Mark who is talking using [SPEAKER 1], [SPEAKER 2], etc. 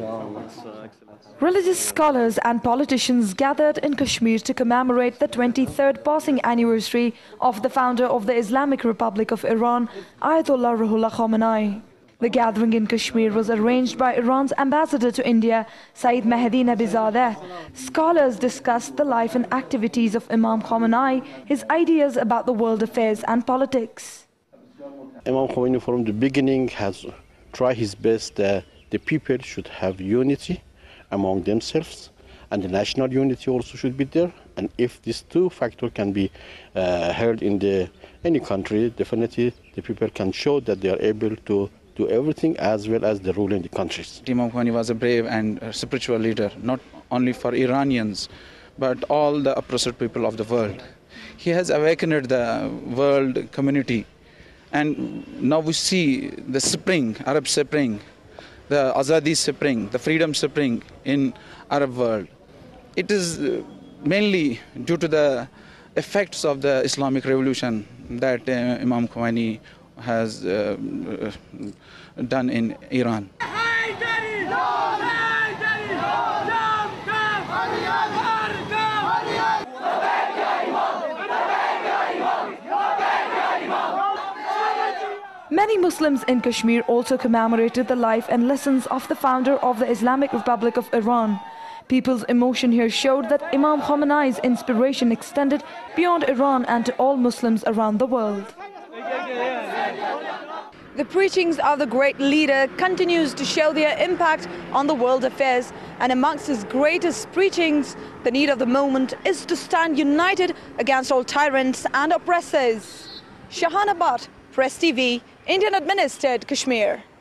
[SPEAKER 1] Religious scholars and politicians gathered in Kashmir to commemorate the 23rd passing anniversary of the founder of the Islamic Republic of Iran, Ayatollah Ruhollah Khomeini. The gathering in Kashmir was arranged by Iran's ambassador to India, Saeed Mehdi Nabizadeh. Scholars discussed the life and activities of Imam Khomeini, his ideas about the world affairs and politics.
[SPEAKER 2] Imam Khomeini from the beginning has tried his best that the people should have unity among themselves, and the national unity also should be there. And if these two factors can be held in any country, definitely the people can show that they are able to do everything as well as the rule in the countries.
[SPEAKER 3] Imam Khomeini was a brave and spiritual leader, not only for Iranians, but all the oppressed people of the world. He has awakened the world community. And now we see the spring, Arab Spring, the Azadi Spring, the Freedom Spring in Arab world. It is mainly due to the effects of the Islamic Revolution that Imam Khomeini has done in Iran.
[SPEAKER 1] Many Muslims in Kashmir also commemorated the life and lessons of the founder of the Islamic Republic of Iran. People's emotion here showed that Imam Khomeini's inspiration extended beyond Iran and to all Muslims around the world. The preachings of the great leader continues to show their impact on the world affairs, and amongst his greatest preachings, the need of the moment is to stand united against all tyrants and oppressors. Shahana Bhatt, Press TV, Indian administered Kashmir.